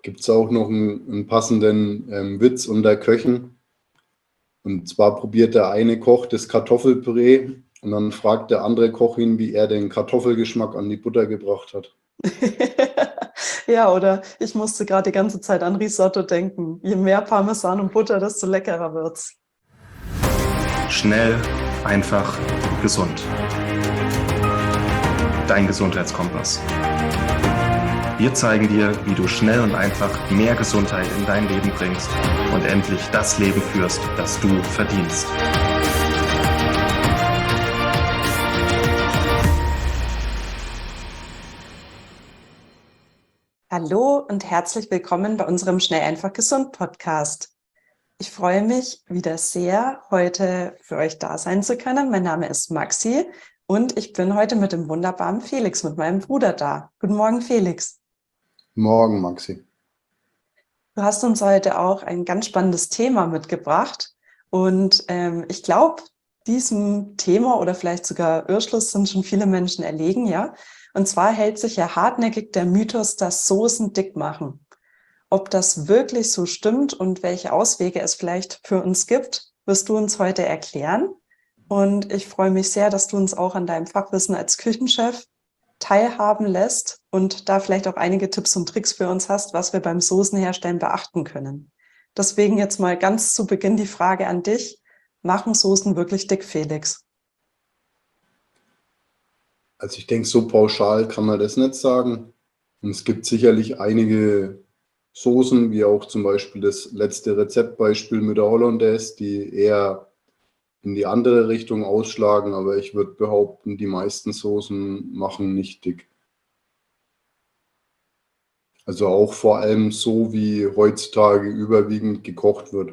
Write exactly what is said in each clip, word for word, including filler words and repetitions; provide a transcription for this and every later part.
gibt es auch noch einen, einen passenden ähm, Witz unter Köchen. Und zwar probiert der eine Koch das Kartoffelpüree und dann fragt der andere Koch ihn, wie er den Kartoffelgeschmack an die Butter gebracht hat. Ja, oder ich musste gerade die ganze Zeit an Risotto denken. Je mehr Parmesan und Butter, desto leckerer wird's. Schnell, einfach, gesund. Dein Gesundheitskompass. Wir zeigen dir, wie du schnell und einfach mehr Gesundheit in dein Leben bringst und endlich das Leben führst, das du verdienst. Hallo und herzlich willkommen bei unserem Schnell einfach gesund Podcast. Ich freue mich wieder sehr, heute für euch da sein zu können. Mein Name ist Maxi und ich bin heute mit dem wunderbaren Felix, mit meinem Bruder da. Guten Morgen, Felix. Morgen, Maxi. Du hast uns heute auch ein ganz spannendes Thema mitgebracht und ähm, ich glaube, diesem Thema oder vielleicht sogar Irrschluss sind schon viele Menschen erlegen, ja. Und zwar hält sich ja hartnäckig der Mythos, dass Soßen dick machen. Ob das wirklich so stimmt und welche Auswege es vielleicht für uns gibt, wirst du uns heute erklären. Und ich freue mich sehr, dass du uns auch an deinem Fachwissen als Küchenchef teilhaben lässt und da vielleicht auch einige Tipps und Tricks für uns hast, was wir beim Soßenherstellen beachten können. Deswegen jetzt mal ganz zu Beginn die Frage an dich. Machen Soßen wirklich dick, Felix? Also ich denke, so pauschal kann man das nicht sagen. Und es gibt sicherlich einige Soßen, wie auch zum Beispiel das letzte Rezeptbeispiel mit der Hollandaise, die eher in die andere Richtung ausschlagen, aber ich würde behaupten, die meisten Soßen machen nicht dick. Also auch vor allem so, wie heutzutage überwiegend gekocht wird.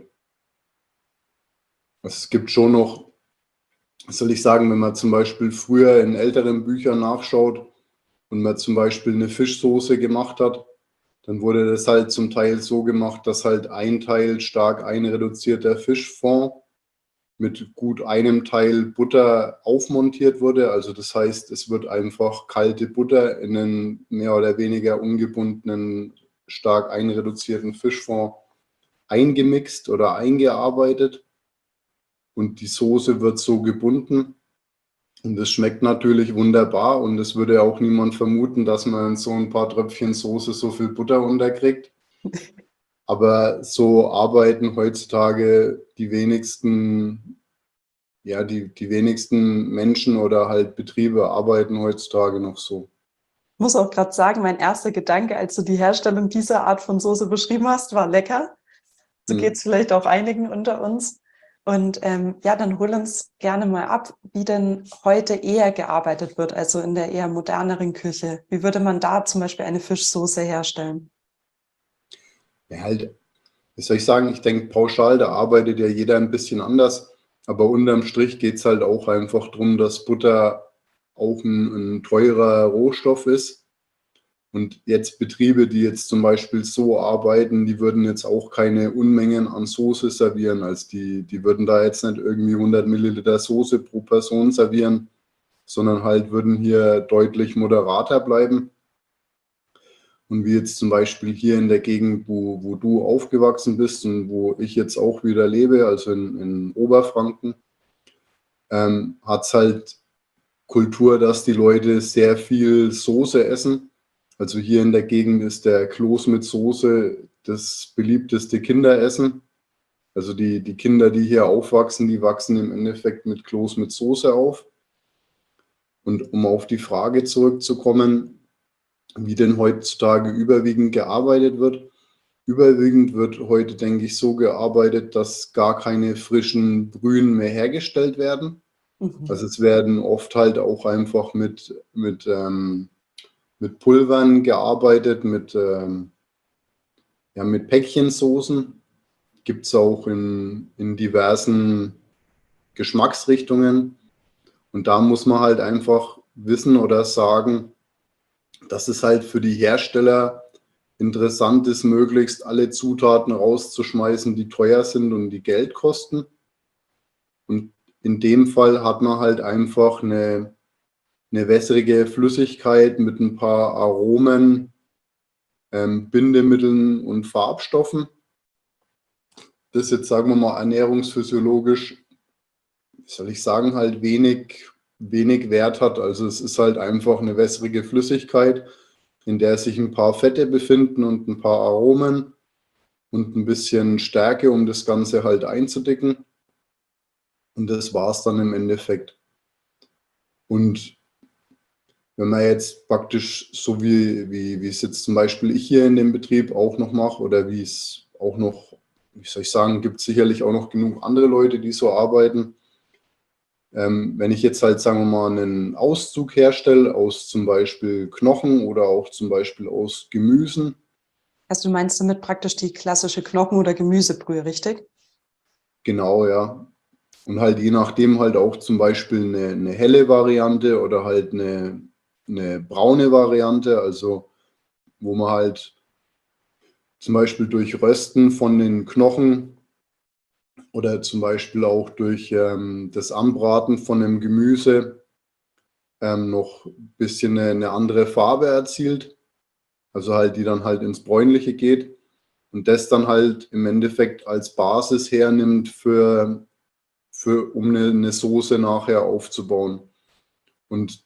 Also es gibt schon noch, was soll ich sagen, wenn man zum Beispiel früher in älteren Büchern nachschaut und man zum Beispiel eine Fischsoße gemacht hat, dann wurde das halt zum Teil so gemacht, dass halt ein Teil stark einreduzierter Fischfond mit gut einem Teil Butter aufmontiert wurde. Also das heißt, es wird einfach kalte Butter in einen mehr oder weniger ungebundenen, stark einreduzierten Fischfond eingemixt oder eingearbeitet. Und die Soße wird so gebunden. Und das schmeckt natürlich wunderbar. Und es würde auch niemand vermuten, dass man in so ein paar Tröpfchen Soße so viel Butter unterkriegt. Aber so arbeiten heutzutage die wenigsten, ja, die, die wenigsten Menschen oder halt Betriebe arbeiten heutzutage noch so. Ich muss auch gerade sagen, mein erster Gedanke, als du die Herstellung dieser Art von Soße beschrieben hast, war lecker. So Hm. geht es vielleicht auch einigen unter uns. Und ähm, ja, dann hol uns gerne mal ab, wie denn heute eher gearbeitet wird, also in der eher moderneren Küche. Wie würde man da zum Beispiel eine Fischsoße herstellen? Ja, halt, wie soll ich sagen, ich denke pauschal, da arbeitet ja jeder ein bisschen anders. Aber unterm Strich geht es halt auch einfach darum, dass Butter auch ein, ein teurer Rohstoff ist. Und jetzt Betriebe, die jetzt zum Beispiel so arbeiten, die würden jetzt auch keine Unmengen an Soße servieren. Also die, die würden da jetzt nicht irgendwie hundert Milliliter Soße pro Person servieren, sondern halt würden hier deutlich moderater bleiben. Und wie jetzt zum Beispiel hier in der Gegend, wo, wo du aufgewachsen bist und wo ich jetzt auch wieder lebe, also in, in Oberfranken, ähm, hat es halt Kultur, dass die Leute sehr viel Soße essen. Also hier in der Gegend ist der Kloß mit Soße das beliebteste Kinderessen. Also die, die Kinder, die hier aufwachsen, die wachsen im Endeffekt mit Kloß mit Soße auf. Und um auf die Frage zurückzukommen, wie denn heutzutage überwiegend gearbeitet wird. Überwiegend wird heute, denke ich, so gearbeitet, dass gar keine frischen Brühen mehr hergestellt werden. Mhm. Also es werden oft halt auch einfach mit, mit, ähm, mit Pulvern gearbeitet, mit, ähm, ja, mit Päckchensoßen. Gibt es auch in, in diversen Geschmacksrichtungen. Und da muss man halt einfach wissen oder sagen, dass es halt für die Hersteller interessant ist, möglichst alle Zutaten rauszuschmeißen, die teuer sind und die Geld kosten. Und in dem Fall hat man halt einfach eine, eine wässrige Flüssigkeit mit ein paar Aromen, ähm, Bindemitteln und Farbstoffen. Das jetzt, sagen wir mal, ernährungsphysiologisch, wie soll ich sagen, halt wenig, wenig Wert hat. Also es ist halt einfach eine wässrige Flüssigkeit, in der sich ein paar Fette befinden und ein paar Aromen und ein bisschen Stärke, um das Ganze halt einzudicken. Und das war es dann im Endeffekt. Und wenn man jetzt praktisch so wie, wie, wie es jetzt zum Beispiel ich hier in dem Betrieb auch noch mache oder wie es auch noch, wie soll ich sagen, gibt es sicherlich auch noch genug andere Leute, die so arbeiten. Ähm, wenn ich jetzt halt, sagen wir mal, einen Auszug herstelle aus zum Beispiel Knochen oder auch zum Beispiel aus Gemüsen. Also du meinst damit praktisch die klassische Knochen- oder Gemüsebrühe, richtig? Genau, ja. Und halt je nachdem halt auch zum Beispiel eine, eine helle Variante oder halt eine, eine braune Variante, also wo man halt zum Beispiel durch Rösten von den Knochen oder zum Beispiel auch durch ähm, das Anbraten von dem Gemüse ähm, noch ein bisschen eine, eine andere Farbe erzielt. Also halt, die dann halt ins Bräunliche geht und das dann halt im Endeffekt als Basis hernimmt für, für um eine, eine Soße nachher aufzubauen. Und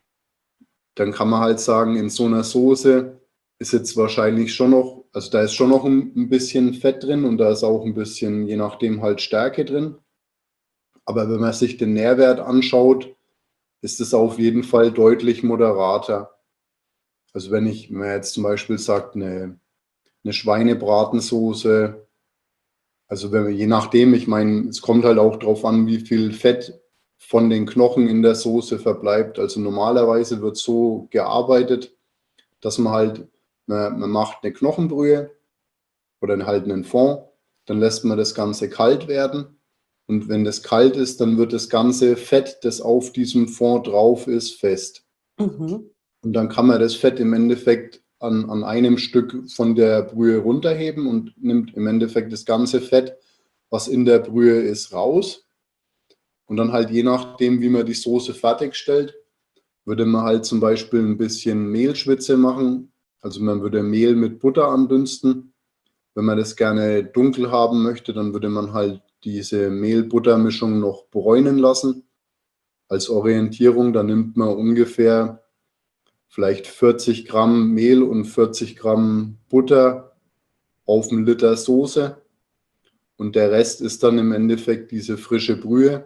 dann kann man halt sagen, in so einer Soße ist jetzt wahrscheinlich schon noch, also da ist schon noch ein, ein bisschen Fett drin und da ist auch ein bisschen, je nachdem, halt Stärke drin. Aber wenn man sich den Nährwert anschaut, ist es auf jeden Fall deutlich moderater. Also wenn ich, wenn man jetzt zum Beispiel sagt, eine, eine Schweinebratensoße, also wenn wir, je nachdem, ich meine, es kommt halt auch darauf an, wie viel Fett von den Knochen in der Soße verbleibt. Also normalerweise wird so gearbeitet, dass man halt, man, man macht eine Knochenbrühe oder halt einen Fond, dann lässt man das Ganze kalt werden. Und wenn das kalt ist, dann wird das ganze Fett, das auf diesem Fond drauf ist, fest. Mhm. Und dann kann man das Fett im Endeffekt an, an einem Stück von der Brühe runterheben und nimmt im Endeffekt das ganze Fett, was in der Brühe ist, raus. Und dann halt je nachdem, wie man die Soße fertigstellt, würde man halt zum Beispiel ein bisschen Mehlschwitze machen. Also man würde Mehl mit Butter andünsten. Wenn man das gerne dunkel haben möchte, dann würde man halt diese Mehl-Butter-Mischung noch bräunen lassen. Als Orientierung, da nimmt man ungefähr vielleicht vierzig Gramm Mehl und vierzig Gramm Butter auf einen Liter Soße. Und der Rest ist dann im Endeffekt diese frische Brühe.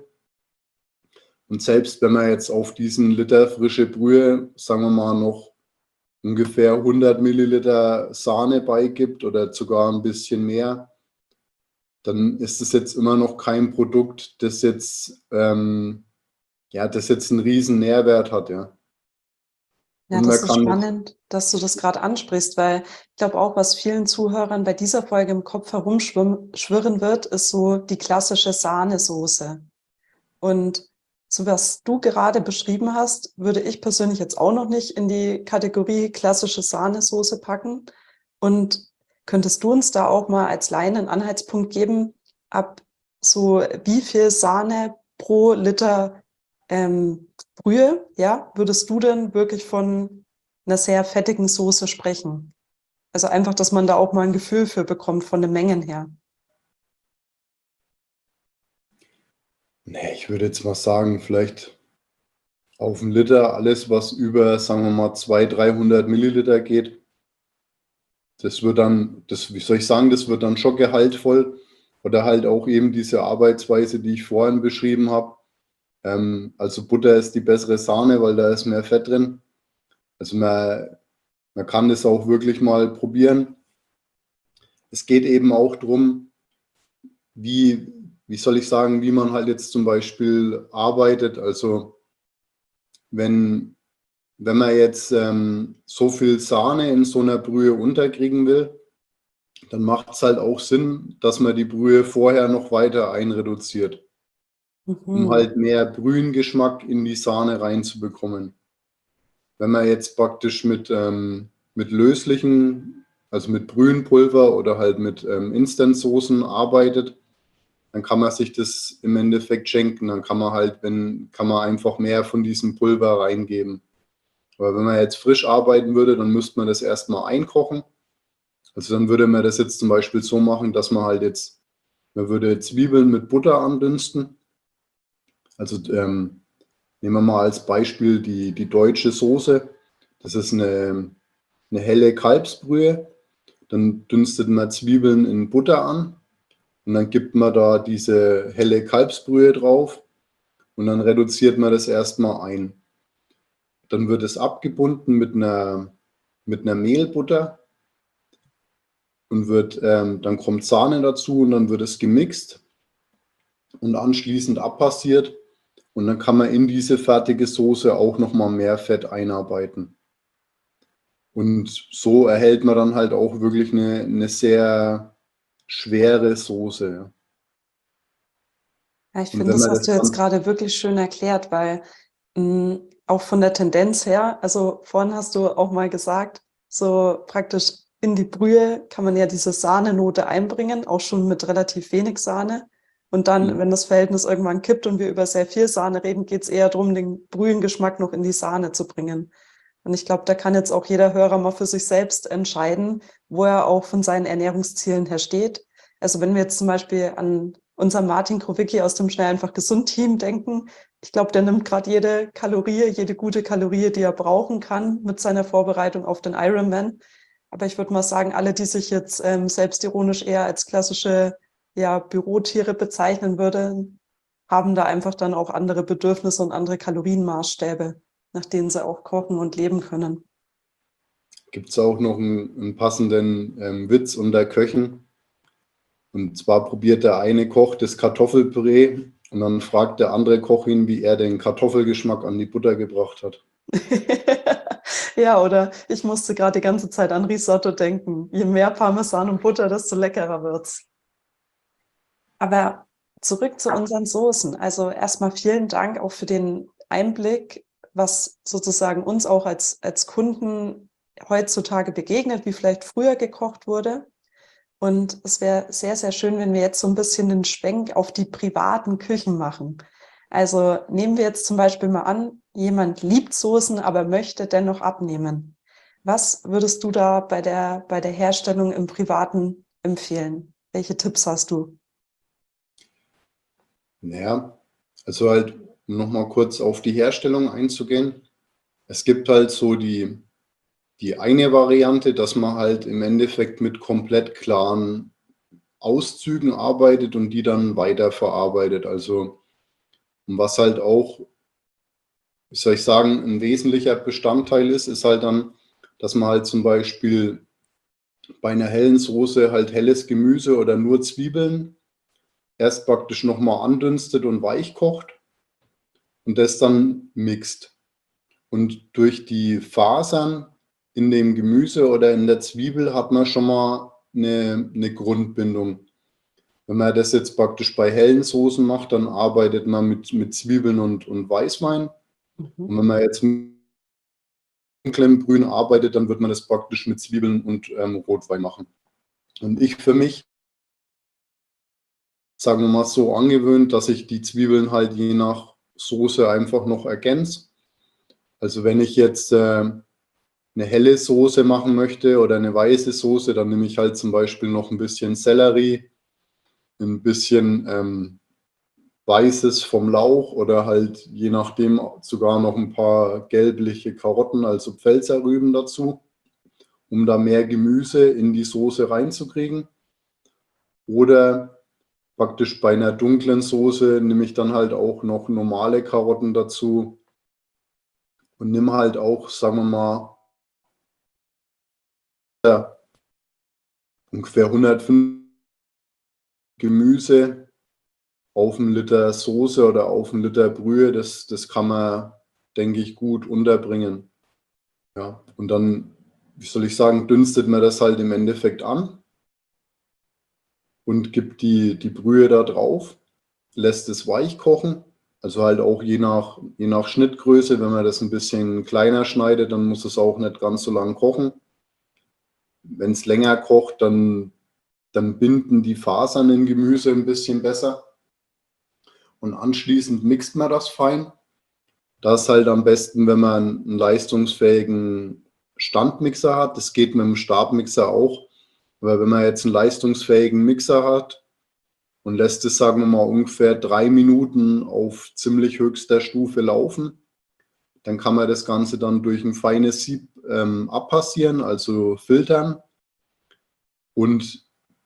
Und selbst wenn man jetzt auf diesen Liter frische Brühe, sagen wir mal, noch ungefähr hundert Milliliter Sahne beigibt oder sogar ein bisschen mehr, dann ist es jetzt immer noch kein Produkt, das jetzt, ähm, ja, das jetzt einen riesen Nährwert hat, ja. Ja, Und man das ist kann das, spannend, dass du das gerade ansprichst, weil ich glaube auch, was vielen Zuhörern bei dieser Folge im Kopf herumschwirren wird, ist so die klassische Sahnesoße. Und so was du gerade beschrieben hast, würde ich persönlich jetzt auch noch nicht in die Kategorie klassische Sahnesoße packen. Und könntest du uns da auch mal als Laien einen Anhaltspunkt geben, ab so wie viel Sahne pro Liter ähm, Brühe, ja, würdest du denn wirklich von einer sehr fettigen Soße sprechen? Also einfach, dass man da auch mal ein Gefühl für bekommt von den Mengen her. nee, ich würde jetzt mal sagen, vielleicht auf einen Liter alles, was über, sagen wir mal, zweihundert, dreihundert Milliliter geht. Das wird dann, das, wie soll ich sagen, das wird dann schon gehaltvoll. Oder halt auch eben diese Arbeitsweise, die ich vorhin beschrieben habe. Ähm, also Butter ist die bessere Sahne, weil da ist mehr Fett drin. Also man, man kann das auch wirklich mal probieren. Es geht eben auch darum, wie, wie soll ich sagen, wie man halt jetzt zum Beispiel arbeitet. Also wenn, wenn man jetzt ähm, so viel Sahne in so einer Brühe unterkriegen will, dann macht es halt auch Sinn, dass man die Brühe vorher noch weiter einreduziert, um Mhm. halt mehr Brühengeschmack in die Sahne reinzubekommen. Wenn man jetzt praktisch mit, ähm, mit löslichen, also mit Brühenpulver oder halt mit ähm, Instant-Soßen arbeitet, dann kann man sich das im Endeffekt schenken. Dann kann man halt, wenn, kann man einfach mehr von diesem Pulver reingeben. Aber wenn man jetzt frisch arbeiten würde, dann müsste man das erstmal einkochen. Also dann würde man das jetzt zum Beispiel so machen, dass man halt jetzt, man würde Zwiebeln mit Butter andünsten. Also ähm, nehmen wir mal als Beispiel die, die deutsche Soße. Das ist eine, eine helle Kalbsbrühe. Dann dünstet man Zwiebeln in Butter an und dann gibt man da diese helle Kalbsbrühe drauf und dann reduziert man das erstmal ein. Dann wird es abgebunden mit einer, mit einer Mehlbutter und wird, ähm, dann kommt Sahne dazu und dann wird es gemixt und anschließend abpassiert und dann kann man in diese fertige Soße auch nochmal mehr Fett einarbeiten. Und so erhält man dann halt auch wirklich eine, eine sehr schwere Soße. Ja, ich Und finde, wenn das man hast das du jetzt dann, gerade wirklich schön erklärt, weil mh, auch von der Tendenz her, also vorhin hast du auch mal gesagt, so praktisch in die Brühe kann man ja diese Sahnenote einbringen, auch schon mit relativ wenig Sahne. Und dann, wenn das Verhältnis irgendwann kippt und wir über sehr viel Sahne reden, geht es eher darum, den Brühengeschmack noch in die Sahne zu bringen. Und ich glaube, da kann jetzt auch jeder Hörer mal für sich selbst entscheiden, wo er auch von seinen Ernährungszielen her steht. Also wenn wir jetzt zum Beispiel an unseren Martin Krowicki aus dem Schnell einfach gesund Team denken, ich glaube, der nimmt gerade jede Kalorie, jede gute Kalorie, die er brauchen kann mit seiner Vorbereitung auf den Ironman. Aber ich würde mal sagen, alle, die sich jetzt ähm, selbstironisch eher als klassische ja, Bürotiere bezeichnen würden, haben da einfach dann auch andere Bedürfnisse und andere Kalorienmaßstäbe, nach denen sie auch kochen und leben können. gibt es auch noch einen, einen passenden ähm, Witz unter Köchen. Und zwar probiert der eine Koch das Kartoffelpüree und dann fragt der andere Koch ihn, wie er den Kartoffelgeschmack an die Butter gebracht hat. Ja, oder ich musste gerade die ganze Zeit an Risotto denken. Je mehr Parmesan und Butter, desto leckerer wird's. Aber zurück zu unseren Soßen. Also erstmal vielen Dank auch für den Einblick, was sozusagen uns auch als, als Kunden heutzutage begegnet, wie vielleicht früher gekocht wurde. Und es wäre sehr, sehr schön, wenn wir jetzt so ein bisschen den Schwenk auf die privaten Küchen machen. Also nehmen wir jetzt zum Beispiel mal an, jemand liebt Soßen, aber möchte dennoch abnehmen. Was würdest du da bei der, bei der Herstellung im Privaten empfehlen? Welche Tipps hast du? Naja, also halt, um nochmal kurz auf die Herstellung einzugehen. Es gibt halt so die, die eine Variante, dass man halt im Endeffekt mit komplett klaren Auszügen arbeitet und die dann weiterverarbeitet. Also was halt auch, wie soll ich sagen, ein wesentlicher Bestandteil ist, ist halt dann, dass man halt zum Beispiel bei einer hellen Soße halt helles Gemüse oder nur Zwiebeln erst praktisch nochmal andünstet und weich kocht und das dann mixt. Und durch die Fasern in dem Gemüse oder in der Zwiebel hat man schon mal eine, eine Grundbindung. Wenn man das jetzt praktisch bei hellen Soßen macht, dann arbeitet man mit, mit Zwiebeln und, und Weißwein. Mhm. Und wenn man jetzt mit dunklem Grün arbeitet, dann wird man das praktisch mit Zwiebeln und ähm, Rotwein machen. Und ich für mich, sagen wir mal so, angewöhnt, dass ich die Zwiebeln halt je nach Soße einfach noch ergänze. Also wenn ich jetzt äh, eine helle Soße machen möchte oder eine weiße Soße, dann nehme ich halt zum Beispiel noch ein bisschen Sellerie, ein bisschen ähm, Weißes vom Lauch oder halt je nachdem sogar noch ein paar gelbliche Karotten, also Pfälzerrüben dazu, um da mehr Gemüse in die Soße reinzukriegen. Oder praktisch bei einer dunklen Soße nehme ich dann halt auch noch normale Karotten dazu und nehme halt auch, sagen wir mal, ja, ungefähr hundertfünfzig Gemüse auf einen Liter Soße oder auf einen Liter Brühe. Das, das kann man, denke ich, gut unterbringen. Ja, und dann, wie soll ich sagen, dünstet man das halt im Endeffekt an und gibt die, die Brühe da drauf, lässt es weich kochen. Also halt auch je nach, je nach Schnittgröße. Wenn man das ein bisschen kleiner schneidet, dann muss es auch nicht ganz so lang kochen. Wenn es länger kocht, dann, dann binden die Fasern im Gemüse ein bisschen besser. Und anschließend mixt man das fein. Das ist halt am besten, wenn man einen leistungsfähigen Standmixer hat. Das geht mit dem Stabmixer auch. Aber wenn man jetzt einen leistungsfähigen Mixer hat und lässt es, sagen wir mal, ungefähr drei Minuten auf ziemlich höchster Stufe laufen, dann kann man das Ganze dann durch ein feines Sieb ähm, abpassieren, also filtern. Und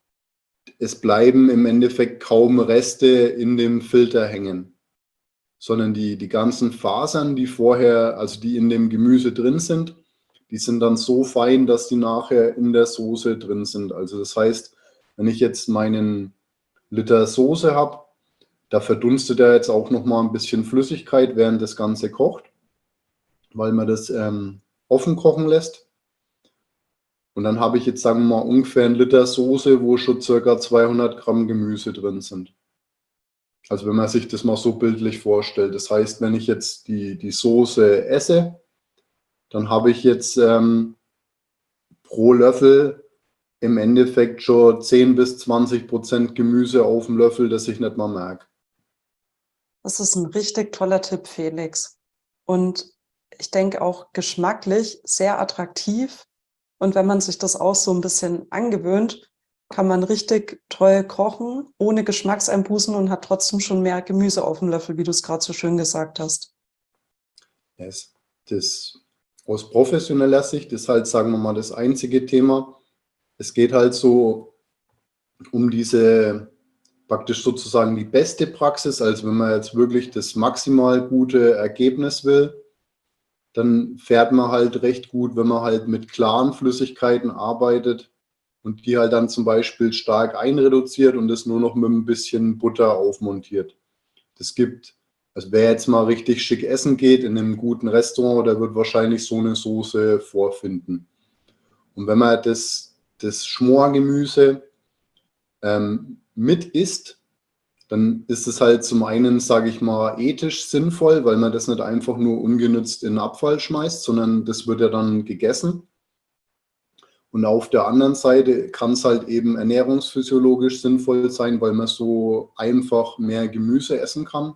es bleiben im Endeffekt kaum Reste in dem Filter hängen, sondern die, die ganzen Fasern, die vorher, also die in dem Gemüse drin sind, die sind dann so fein, dass die nachher in der Soße drin sind. Also das heißt, wenn ich jetzt meinen Liter Soße habe, da verdunstet er jetzt auch nochmal ein bisschen Flüssigkeit, während das Ganze kocht, weil man das ähm, offen kochen lässt. Und dann habe ich jetzt, sagen wir mal, ungefähr einen Liter Soße, wo schon ca. zweihundert Gramm Gemüse drin sind. Also wenn man sich das mal so bildlich vorstellt. Das heißt, wenn ich jetzt die, die Soße esse, dann habe ich jetzt ähm, pro Löffel im Endeffekt schon zehn bis zwanzig Prozent Gemüse auf dem Löffel, das ich nicht mal merke. Das ist ein richtig toller Tipp, Felix. Und ich denke auch geschmacklich sehr attraktiv. Und wenn man sich das auch so ein bisschen angewöhnt, kann man richtig toll kochen, ohne Geschmackseinbußen und hat trotzdem schon mehr Gemüse auf dem Löffel, wie du es gerade so schön gesagt hast. Yes. Das aus professioneller Sicht ist halt, sagen wir mal, das einzige Thema. Es geht halt so um diese praktisch sozusagen die beste Praxis, also wenn man jetzt wirklich das maximal gute Ergebnis will, dann fährt man halt recht gut, wenn man halt mit klaren Flüssigkeiten arbeitet und die halt dann zum Beispiel stark einreduziert und das nur noch mit ein bisschen Butter aufmontiert. Das gibt, also wer jetzt mal richtig schick essen geht in einem guten Restaurant, der wird wahrscheinlich so eine Soße vorfinden. Und wenn man das, das Schmorgemüse ähm, mit isst, dann ist es halt zum einen, sage ich mal, ethisch sinnvoll, weil man das nicht einfach nur ungenützt in den Abfall schmeißt, sondern das wird ja dann gegessen. Und auf der anderen Seite kann es halt eben ernährungsphysiologisch sinnvoll sein, weil man so einfach mehr Gemüse essen kann.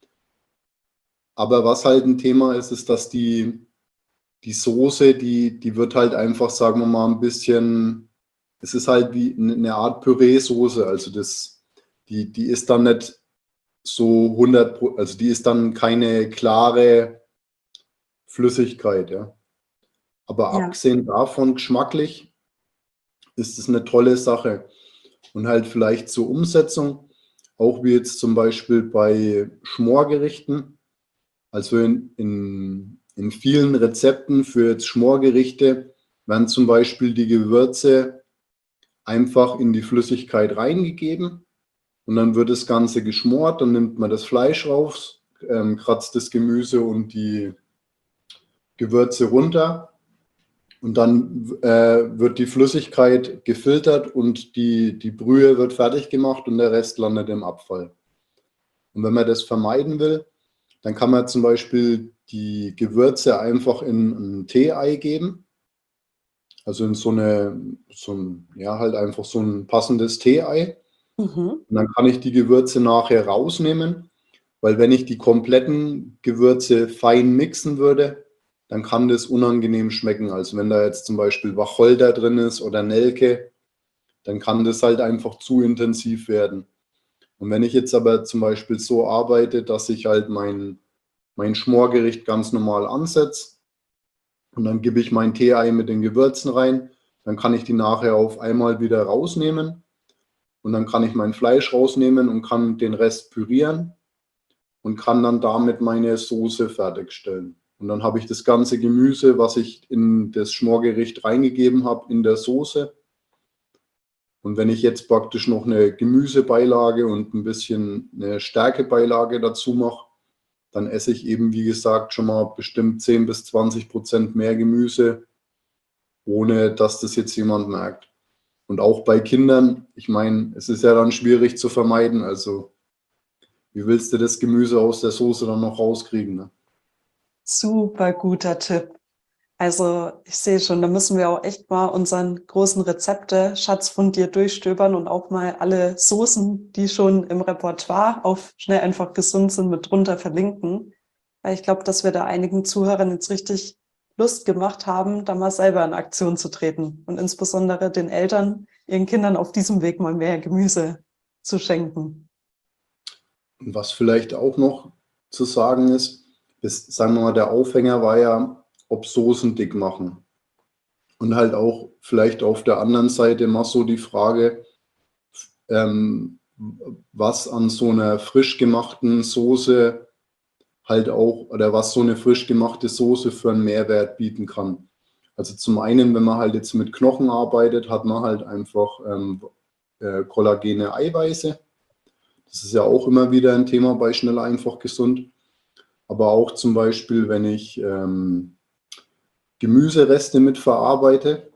Aber was halt ein Thema ist, ist, dass die, die Soße, die, die wird halt einfach, sagen wir mal, ein bisschen, es ist halt wie eine Art Püree-Soße, also das Die, die ist dann nicht so hundert, also die ist dann keine klare Flüssigkeit, ja. Aber Ja. abgesehen davon, geschmacklich, ist es eine tolle Sache. Und halt vielleicht zur Umsetzung, auch wie jetzt zum Beispiel bei Schmorgerichten, also in, in, in vielen Rezepten für jetzt Schmorgerichte werden zum Beispiel die Gewürze einfach in die Flüssigkeit reingegeben. Und dann wird das Ganze geschmort, dann nimmt man das Fleisch raus, ähm, kratzt das Gemüse und die Gewürze runter und dann äh, wird die Flüssigkeit gefiltert und die, die Brühe wird fertig gemacht und der Rest landet im Abfall. Und wenn man das vermeiden will, dann kann man zum Beispiel die Gewürze einfach in ein Tee-Ei geben. Also in so eine, so ein, ja, halt einfach so ein passendes Tee-Ei. Mhm. Und dann kann ich die Gewürze nachher rausnehmen, weil wenn ich die kompletten Gewürze fein mixen würde, dann kann das unangenehm schmecken. Also wenn da jetzt zum Beispiel Wacholder drin ist oder Nelke, dann kann das halt einfach zu intensiv werden. Und wenn ich jetzt aber zum Beispiel so arbeite, dass ich halt mein, mein Schmorgericht ganz normal ansetze und dann gebe ich mein Tee-Ei mit den Gewürzen rein, dann kann ich die nachher auf einmal wieder rausnehmen. Und dann kann ich mein Fleisch rausnehmen und kann den Rest pürieren und kann dann damit meine Soße fertigstellen. Und dann habe ich das ganze Gemüse, was ich in das Schmorgericht reingegeben habe, in der Soße. Und wenn ich jetzt praktisch noch eine Gemüsebeilage und ein bisschen eine Stärkebeilage dazu mache, dann esse ich eben, wie gesagt, schon mal bestimmt zehn bis zwanzig Prozent mehr Gemüse, ohne dass das jetzt jemand merkt. Und auch bei Kindern, ich meine, es ist ja dann schwierig zu vermeiden. Also, wie willst du das Gemüse aus der Soße dann noch rauskriegen? Ne? Super guter Tipp. Also ich sehe schon, da müssen wir auch echt mal unseren großen Rezepte-Schatz von dir durchstöbern und auch mal alle Soßen, die schon im Repertoire auf schnell einfach gesund sind, mit drunter verlinken. Weil ich glaube, dass wir da einigen Zuhörern jetzt richtig Lust gemacht haben, da mal selber in Aktion zu treten. Und insbesondere den Eltern, ihren Kindern auf diesem Weg mal mehr Gemüse zu schenken. Und was vielleicht auch noch zu sagen ist, ist, sagen wir mal, der Aufhänger war ja, ob Soßen dick machen. Und halt auch vielleicht auf der anderen Seite mal so die Frage, ähm, was an so einer frisch gemachten Soße halt auch, oder was so eine frisch gemachte Soße für einen Mehrwert bieten kann. Also zum einen, wenn man halt jetzt mit Knochen arbeitet, hat man halt einfach ähm, äh, kollagene Eiweiße. Das ist ja auch immer wieder ein Thema bei Schnell, einfach, gesund. Aber auch zum Beispiel, wenn ich ähm, Gemüsereste mit verarbeite,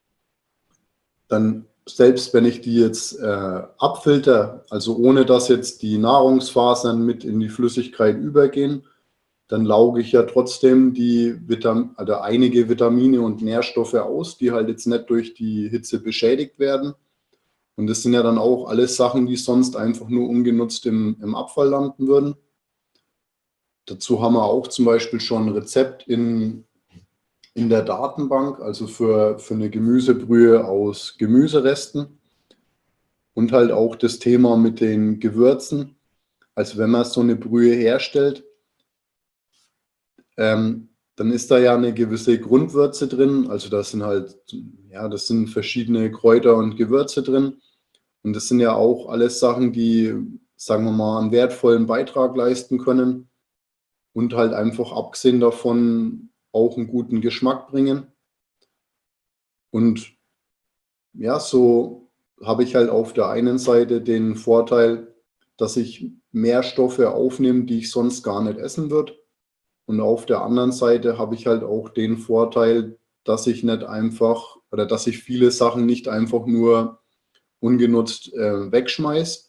dann selbst wenn ich die jetzt äh, abfilter, also ohne dass jetzt die Nahrungsfasern mit in die Flüssigkeit übergehen, dann lauge ich ja trotzdem die Vitam also einige Vitamine und Nährstoffe aus, die halt jetzt nicht durch die Hitze beschädigt werden. Und das sind ja dann auch alles Sachen, die sonst einfach nur ungenutzt im, im Abfall landen würden. Dazu haben wir auch zum Beispiel schon ein Rezept in, in der Datenbank, also für, für eine Gemüsebrühe aus Gemüseresten. Und halt auch das Thema mit den Gewürzen. Also wenn man so eine Brühe herstellt, ähm, dann ist da ja eine gewisse Grundwürze drin. Also das sind halt, ja, das sind verschiedene Kräuter und Gewürze drin. Und das sind ja auch alles Sachen, die, sagen wir mal, einen wertvollen Beitrag leisten können und halt einfach abgesehen davon auch einen guten Geschmack bringen. Und ja, so habe ich halt auf der einen Seite den Vorteil, dass ich mehr Stoffe aufnehme, die ich sonst gar nicht essen würde. Und auf der anderen Seite habe ich halt auch den Vorteil, dass ich nicht einfach oder dass ich viele Sachen nicht einfach nur ungenutzt äh, wegschmeiße.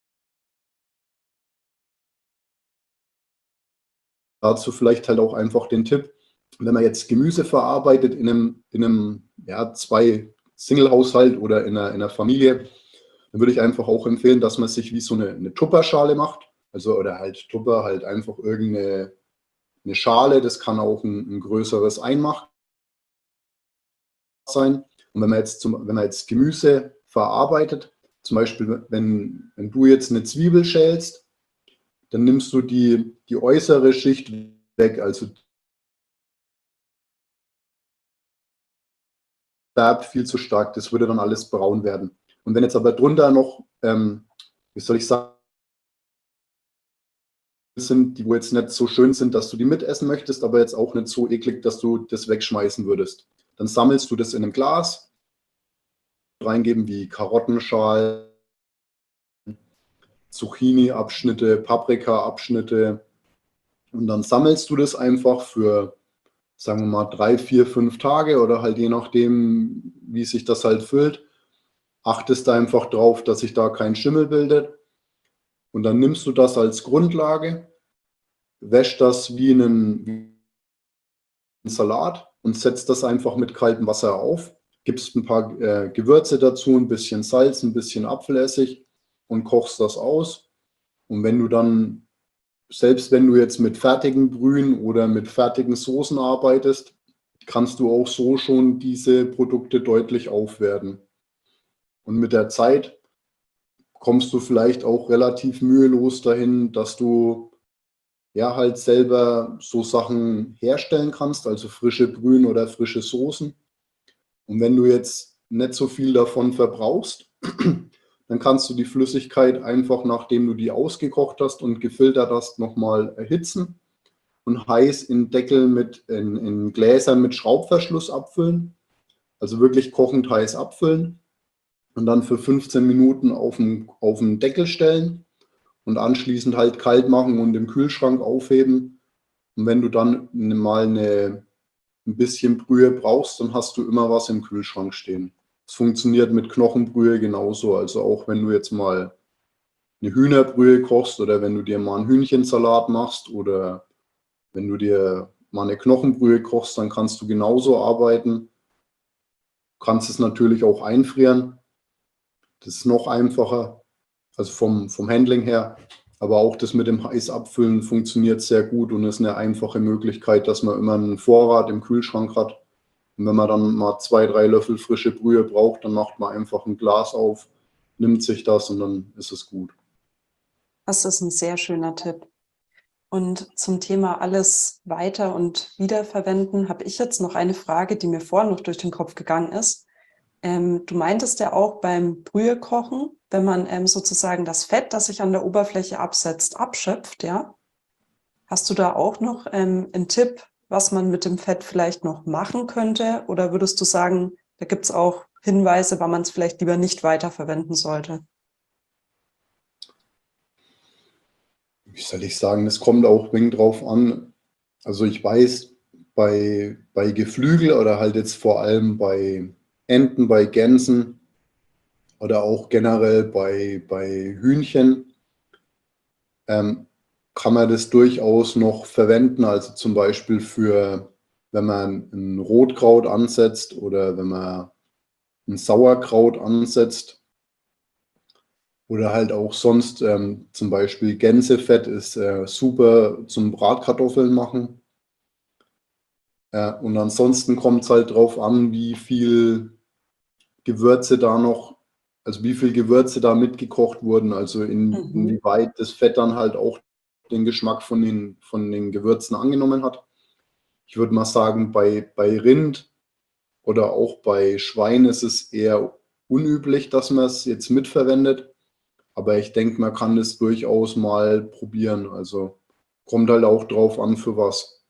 Dazu vielleicht halt auch einfach den Tipp, wenn man jetzt Gemüse verarbeitet in einem, in einem ja, zwei Single-Haushalt oder in einer, in einer Familie, dann würde ich einfach auch empfehlen, dass man sich wie so eine, eine Tupperschale macht. Also oder halt Tupper, halt einfach irgendeine eine Schale, das kann auch ein, ein größeres Einmach sein. Und wenn man jetzt, zum, wenn man jetzt Gemüse verarbeitet, zum Beispiel, wenn, wenn du jetzt eine Zwiebel schälst, dann nimmst du die, die äußere Schicht weg, also Färb viel zu stark, das würde dann alles braun werden. Und wenn jetzt aber drunter noch, ähm, wie soll ich sagen, sind, die wo jetzt nicht so schön sind, dass du die mitessen möchtest, aber jetzt auch nicht so eklig, dass du das wegschmeißen würdest. Dann sammelst du das in einem Glas, reingeben wie Karottenschalen, Zucchini-Abschnitte, Paprika-Abschnitte und dann sammelst du das einfach für, sagen wir mal, drei, vier, fünf Tage oder halt je nachdem, wie sich das halt füllt. Achtest da einfach drauf, dass sich da kein Schimmel bildet. Und dann nimmst du das als Grundlage, wäschst das wie einen, wie einen Salat und setzt das einfach mit kaltem Wasser auf. Gibst ein paar äh, Gewürze dazu, ein bisschen Salz, ein bisschen Apfelessig und kochst das aus. Und wenn du dann, selbst wenn du jetzt mit fertigen Brühen oder mit fertigen Soßen arbeitest, kannst du auch so schon diese Produkte deutlich aufwerten. Und mit der Zeit kommst du vielleicht auch relativ mühelos dahin, dass du ja halt selber so Sachen herstellen kannst, also frische Brühen oder frische Soßen. Und wenn du jetzt nicht so viel davon verbrauchst, dann kannst du die Flüssigkeit einfach, nachdem du die ausgekocht hast und gefiltert hast, nochmal erhitzen und heiß in Deckel mit, in, in Gläsern mit Schraubverschluss abfüllen. Also wirklich kochend heiß abfüllen. Und dann für fünfzehn Minuten auf den, auf den Deckel stellen und anschließend halt kalt machen und im Kühlschrank aufheben. Und wenn du dann mal eine, ein bisschen Brühe brauchst, dann hast du immer was im Kühlschrank stehen. Es funktioniert mit Knochenbrühe genauso. Also auch wenn du jetzt mal eine Hühnerbrühe kochst oder wenn du dir mal einen Hühnchensalat machst oder wenn du dir mal eine Knochenbrühe kochst, dann kannst du genauso arbeiten. Du kannst es natürlich auch einfrieren. Das ist noch einfacher, also vom, vom Handling her. Aber auch das mit dem Heißabfüllen funktioniert sehr gut und ist eine einfache Möglichkeit, dass man immer einen Vorrat im Kühlschrank hat. Und wenn man dann mal zwei, drei Löffel frische Brühe braucht, dann macht man einfach ein Glas auf, nimmt sich das und dann ist es gut. Das ist ein sehr schöner Tipp. Und zum Thema alles weiter und wiederverwenden habe ich jetzt noch eine Frage, die mir vorhin noch durch den Kopf gegangen ist. Ähm, du meintest ja auch beim Brühekochen, wenn man ähm, sozusagen das Fett, das sich an der Oberfläche absetzt, abschöpft, ja? Hast du da auch noch ähm, einen Tipp, was man mit dem Fett vielleicht noch machen könnte? Oder würdest du sagen, da gibt es auch Hinweise, wann man es vielleicht lieber nicht weiterverwenden sollte? Wie soll ich sagen, es kommt auch ein wenig drauf an. Also ich weiß, bei, bei Geflügel oder halt jetzt vor allem bei Enten, bei Gänsen oder auch generell bei, bei Hühnchen ähm, kann man das durchaus noch verwenden. Also zum Beispiel für, wenn man ein Rotkraut ansetzt oder wenn man ein Sauerkraut ansetzt. Oder halt auch sonst, ähm, zum Beispiel Gänsefett ist äh, super zum Bratkartoffeln machen. Äh, und ansonsten kommt es halt drauf an, wie viel Gewürze da noch, also wie viel Gewürze da mitgekocht wurden. Also in, Mhm. inwieweit das Fett dann halt auch den Geschmack von den, von den Gewürzen angenommen hat. Ich würde mal sagen, bei, bei Rind oder auch bei Schwein ist es eher unüblich, dass man es jetzt mitverwendet. Aber ich denke, man kann das durchaus mal probieren. Also kommt halt auch drauf an, für was.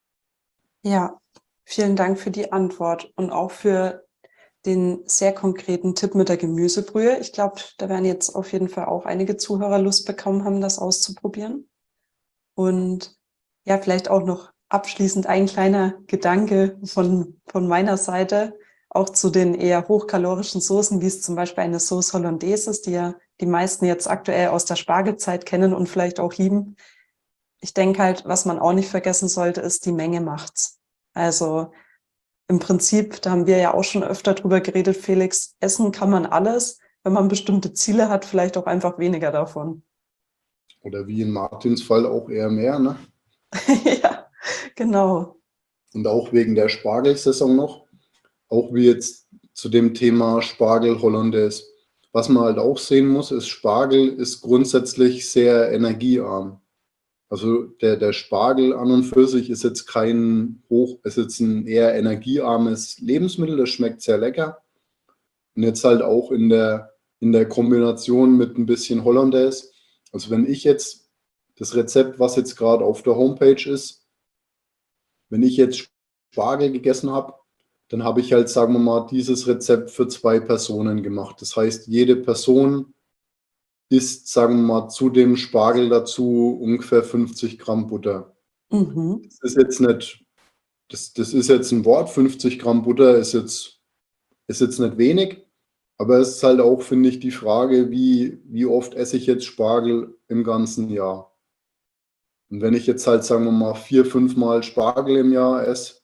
Ja, vielen Dank für die Antwort und auch für den sehr konkreten Tipp mit der Gemüsebrühe. Ich glaube, da werden jetzt auf jeden Fall auch einige Zuhörer Lust bekommen haben, das auszuprobieren. Und ja, vielleicht auch noch abschließend ein kleiner Gedanke von, von meiner Seite, auch zu den eher hochkalorischen Soßen, wie es zum Beispiel eine Sauce Hollandaise ist, die ja die meisten jetzt aktuell aus der Spargelzeit kennen und vielleicht auch lieben. Ich denke halt, was man auch nicht vergessen sollte, ist, die Menge macht's. Also im Prinzip, da haben wir ja auch schon öfter drüber geredet, Felix, essen kann man alles, wenn man bestimmte Ziele hat, vielleicht auch einfach weniger davon. Oder wie in Martins Fall auch eher mehr, ne? Ja, genau. Und auch wegen der Spargelsaison noch, auch wie jetzt zu dem Thema Spargel Hollandaise. Was man halt auch sehen muss, ist, Spargel ist grundsätzlich sehr energiearm. Also der, der Spargel an und für sich ist jetzt kein hoch, ist jetzt ein eher energiearmes Lebensmittel, das schmeckt sehr lecker. Und jetzt halt auch in der, in der Kombination mit ein bisschen Hollandaise. Also wenn ich jetzt das Rezept, was jetzt gerade auf der Homepage ist, wenn ich jetzt Spargel gegessen habe, dann habe ich halt, sagen wir mal, dieses Rezept für zwei Personen gemacht. Das heißt, jede Person isst, sagen wir mal, zu dem Spargel dazu ungefähr fünfzig Gramm Butter. Mhm. Das ist jetzt nicht, das, das ist jetzt ein Wort, fünfzig Gramm Butter ist jetzt, ist jetzt nicht wenig, aber es ist halt auch, finde ich, die Frage, wie, wie oft esse ich jetzt Spargel im ganzen Jahr. Und wenn ich jetzt halt, sagen wir mal, vier, fünf Mal Spargel im Jahr esse,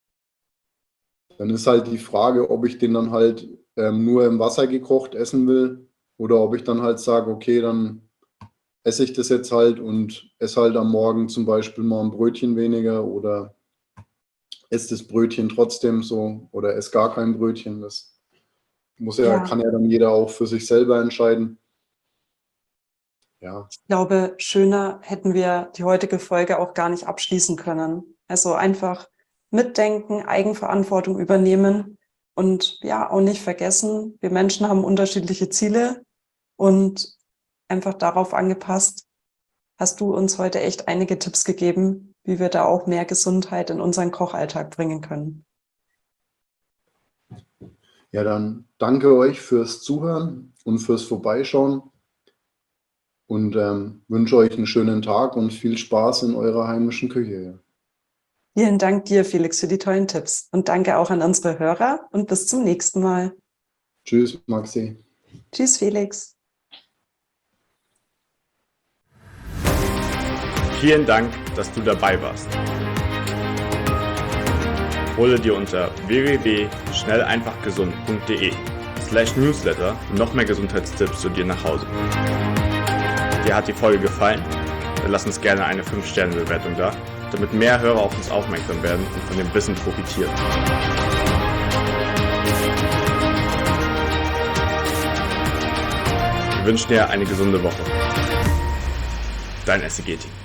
dann ist halt die Frage, ob ich den dann halt ähm, nur im Wasser gekocht essen will oder ob ich dann halt sage, okay, dann esse ich das jetzt halt und esse halt am Morgen zum Beispiel mal ein Brötchen weniger oder esse das Brötchen trotzdem so oder esse gar kein Brötchen. Das muss ja, Ja. kann ja dann jeder auch für sich selber entscheiden. Ja. Ich glaube, schöner hätten wir die heutige Folge auch gar nicht abschließen können. Also einfach mitdenken, Eigenverantwortung übernehmen und ja, auch nicht vergessen, wir Menschen haben unterschiedliche Ziele und einfach darauf angepasst, hast du uns heute echt einige Tipps gegeben, wie wir da auch mehr Gesundheit in unseren Kochalltag bringen können. Ja, dann danke euch fürs Zuhören und fürs Vorbeischauen und ähm, wünsche euch einen schönen Tag und viel Spaß in eurer heimischen Küche. Vielen Dank dir, Felix, für die tollen Tipps und danke auch an unsere Hörer und bis zum nächsten Mal. Tschüss, Maxi. Tschüss, Felix. Vielen Dank, dass du dabei warst. Hole dir unter w w w punkt schnell einfach gesund punkt de slash newsletter noch mehr Gesundheitstipps zu dir nach Hause. Dir hat die Folge gefallen? Dann lass uns gerne eine fünf Sterne Bewertung da, damit mehr Hörer auf uns aufmerksam werden und von dem Wissen profitieren. Wir wünschen dir eine gesunde Woche. Dein S C G-Team.